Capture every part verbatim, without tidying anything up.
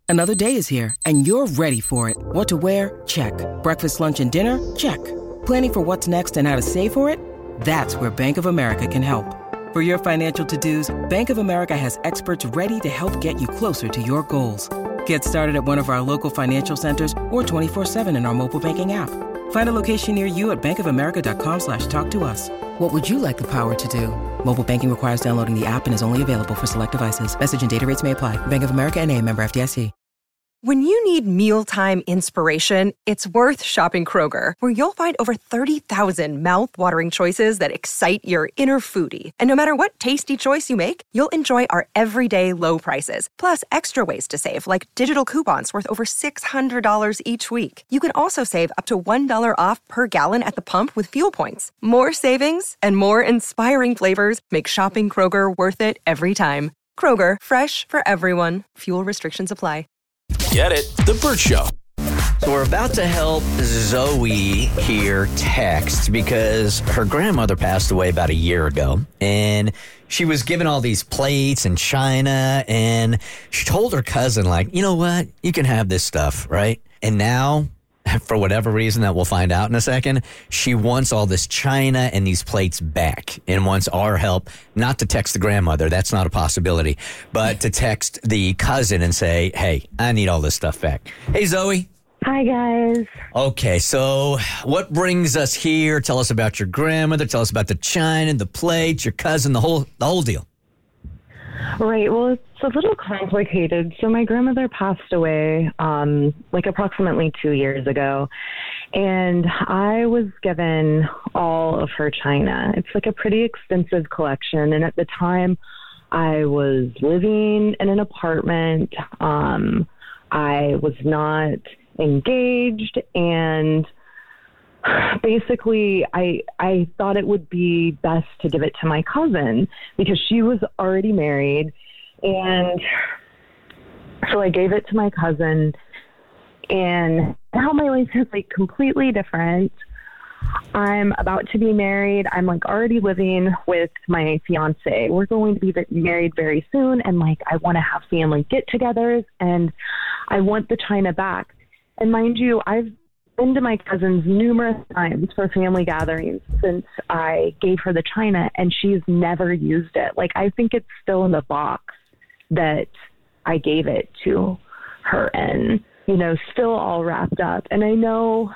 Another day is here, and you're ready for it. What to wear? Check. Breakfast, lunch, and dinner? Check. Planning for what's next and how to save for it? That's where Bank of America can help. For your financial to-dos, Bank of America has experts ready to help get you closer to your goals. Get started at one of our local financial centers or twenty-four seven in our mobile banking app. Find a location near you at bankofamerica.com slash talk to us. What would you like the power to do? Mobile banking requires downloading the app and is only available for select devices. Message and data rates may apply. Bank of America N A, member F D I C. When you need mealtime inspiration, it's worth shopping Kroger, where you'll find over thirty thousand mouth-watering choices that excite your inner foodie. And no matter what tasty choice you make, you'll enjoy our everyday low prices, plus extra ways to save, like digital coupons worth over six hundred dollars each week. You can also save up to one dollar off per gallon at the pump with fuel points. More savings and more inspiring flavors make shopping Kroger worth it every time. Kroger, fresh for everyone. Fuel restrictions apply. Get it? The Burt Show. So we're about to help Zoe here text because her grandmother passed away about a year ago. And she was given all these plates and china. And she told her cousin, like, you know what? You can have this stuff, right? And now, for whatever reason that we'll find out in a second, she wants all this china and these plates back and wants our help, not to text the grandmother, that's not a possibility, but to text the cousin and say, hey, I need all this stuff back. Hey, Zoe. Hi, guys. Okay, so what brings us here? Tell us about your grandmother. Tell us about the china, the plates, your cousin, the whole the whole deal. Right. Well, it's a little complicated. So my grandmother passed away um, like approximately two years ago, and I was given all of her china. It's like a pretty extensive collection, and at the time, I was living in an apartment. Um, I was not engaged, and basically I I thought it would be best to give it to my cousin because she was already married. And so I gave it to my cousin, and now my life is like completely different. I'm about to be married. I'm like already living with my fiance. We're going to be married very soon. And like, I want to have family get-togethers, and I want the china back. And mind you, I've been to my cousin's numerous times for family gatherings since I gave her the china, and she's never used it. Like, I think it's still in the box that I gave it to her in, you know, still all wrapped up. And I know,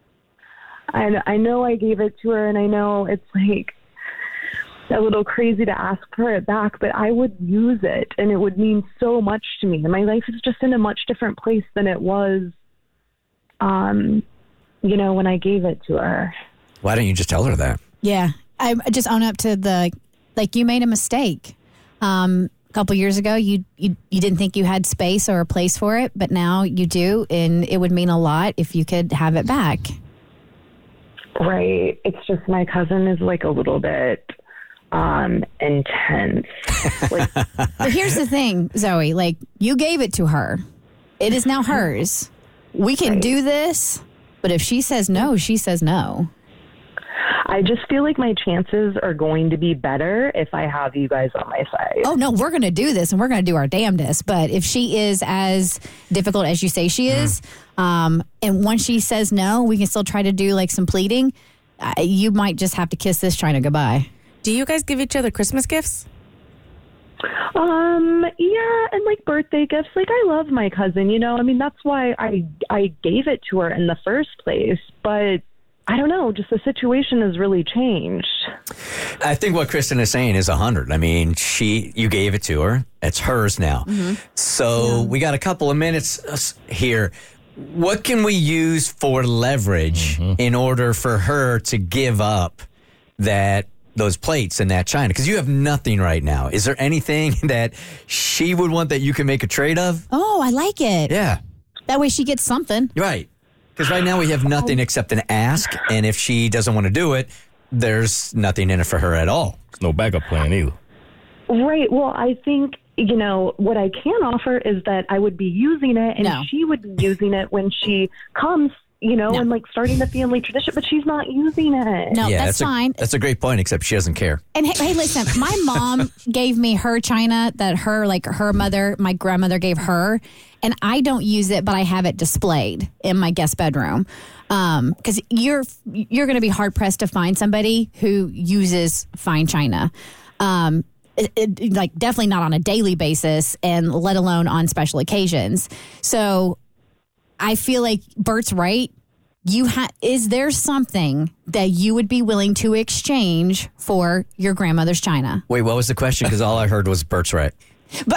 I, I know I gave it to her, and I know it's like a little crazy to ask for it back, but I would use it, and it would mean so much to me. And my life is just in a much different place than it was, um, you know, when I gave it to her. Why don't you just tell her that? Yeah. I just own up to the, like, you made a mistake. Um, a couple years ago, you, you you didn't think you had space or a place for it, but now you do, and it would mean a lot if you could have it back. Right. It's just my cousin is like a little bit um, intense. Like, but here's the thing, Zoe, like, you gave it to her. It is now hers. We can right. do this. But if she says no, she says no. I just feel like my chances are going to be better if I have you guys on my side. Oh, no, we're going to do this, and we're going to do our damnedest. But if she is as difficult as you say she is, mm. um, and once she says no, we can still try to do, like, some pleading. Uh, you might just have to kiss this china goodbye. Do you guys give each other Christmas gifts? Um, yeah, and like birthday gifts. Like, I love my cousin, you know, I mean, that's why I, I gave it to her in the first place, but I don't know, just the situation has really changed. I think what Kristen is saying is a hundred. I mean, she, you gave it to her. It's hers now. Mm-hmm. So yeah. We got a couple of minutes here. What can we use for leverage mm-hmm. in order for her to give up that those plates and that china? Because you have nothing right now. Is there anything that she would want that you can make a trade of? Oh, I like it. Yeah. That way she gets something. Right. Because right now we have nothing except an ask, and if she doesn't want to do it, there's nothing in it for her at all. There's no backup plan either. Right. Well, I think, you know, what I can offer is that I would be using it, and no. she would be using it when she comes, you know, No. and like starting the family tradition, but she's not using it. No, yeah, that's, that's fine. A, that's a great point, except she doesn't care. And hey, hey, listen, my mom gave me her china that her, like her mother, my grandmother gave her, and I don't use it, but I have it displayed in my guest bedroom. Um, because you're you're going to be hard pressed to find somebody who uses fine china. Um, it, it, like definitely not on a daily basis, and let alone on special occasions. So I feel like Bert's right. You ha- is there something that you would be willing to exchange for your grandmother's china? Wait, what was the question? Because all I heard was Bert's right. But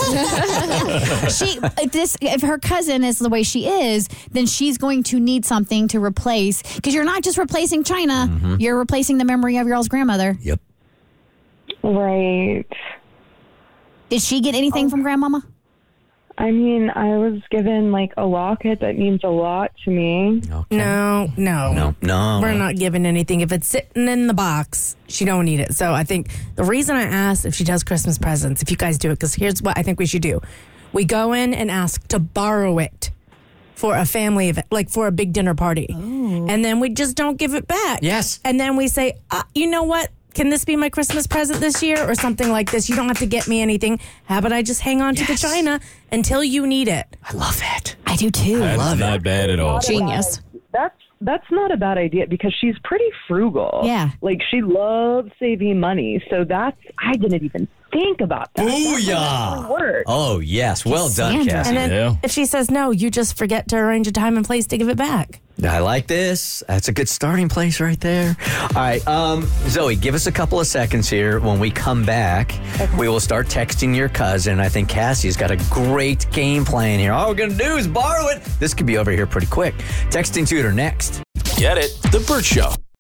she, if this, if her cousin is the way she is, then she's going to need something to replace. Because you're not just replacing china; Mm-hmm. you're replacing the memory of your all's grandmother. Yep. Right. Did she get anything from grandmama? I mean, I was given like a locket that means a lot to me. Okay. No, no. No, no. We're not giving anything. If it's sitting in the box, she don't need it. So I think the reason I asked if she does Christmas presents, if you guys do it, because here's what I think we should do. We go in and ask to borrow it for a family event, like for a big dinner party. And then we just don't give it back. Yes. And then we say, uh, you know what? Can this be my Christmas present this year or something like this? You don't have to get me anything. How about I just hang on to Yes. the china until you need it? I love it. I do too. That's not bad at all. Genius. That's that's not a bad idea because she's pretty frugal. Yeah. Like she loves saving money. So that's I didn't even think about that. Booyah! That work. Oh, yes. Well done, Cassandra. Cassie. And then Yeah. if she says no, you just forget to arrange a time and place to give it back. I like this. That's a good starting place right there. All right, um, Zoe, give us a couple of seconds here. When we come back, we will start texting your cousin. I think Cassie's got a great game plan here. All we're going to do is borrow it. This could be over here pretty quick. Texting tutor next. Get it? The Burt Show.